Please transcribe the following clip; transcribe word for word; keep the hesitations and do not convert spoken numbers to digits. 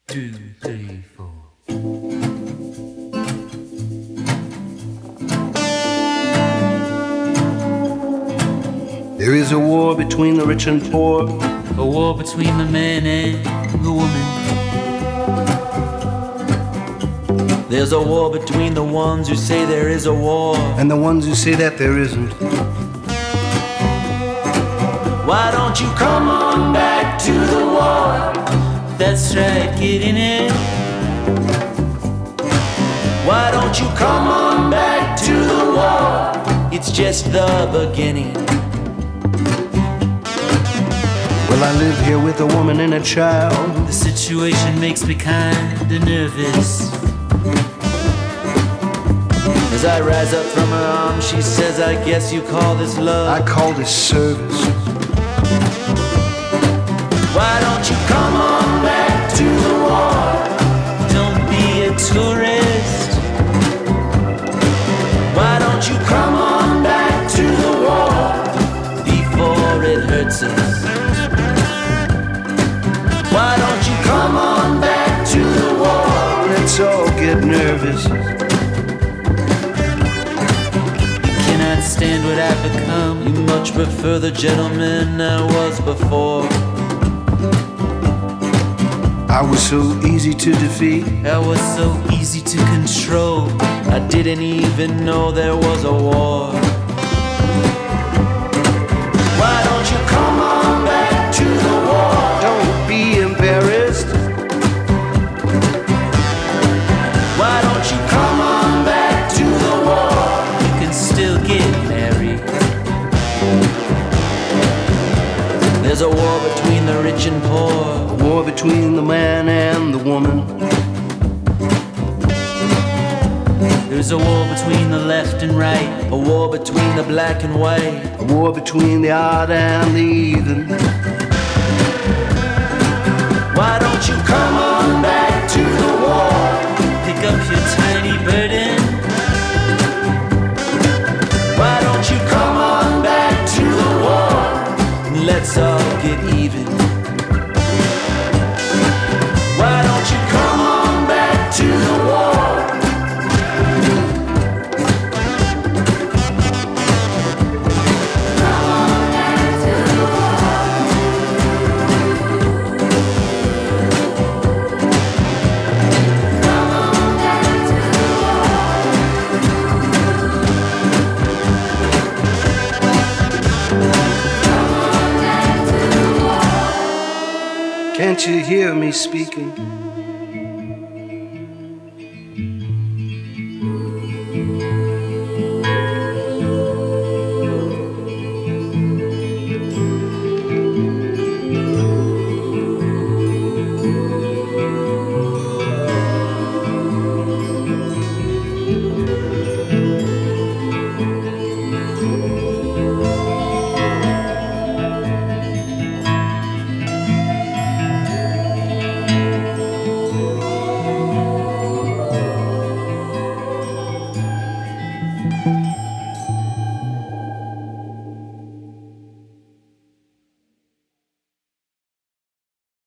two, three, four. There is a war between the rich and poor, A war between the man and the woman. There's a war between the ones who say there is a war and the ones who say that there isn't. Why don't you come on back to the war? That's right, get in it. Why don't you come on back to the war? It's just the beginning. Well, I live here with a woman and a child. The situation makes me kinda nervous. As I rise up from her arms, she says, I guess you call this love. I call this service. Why don't you come on back to the war? Don't be a tourist. Why don't you come on back to the war before it hurts us? Why don't you come on back to the war? Let's all get nervous. Cannot stand what I've become. You much prefer the gentleman I was before. I was so easy to defeat. I was so easy to control. I didn't even know there was a war. Why don't you come on back to the war? Don't be embarrassed. Why don't you come on back to the war? You can still get married. There's a war between the rich and poor, A war between the man and the woman. There's a war between the left and right. a war between the black and white. A war between the odd and the even. Why don't you come on back to the war? Pick up your tiny burden. Why don't you come on back to the war? And let's all get even. Why don't you come on back to the war? Can't you hear me speaking?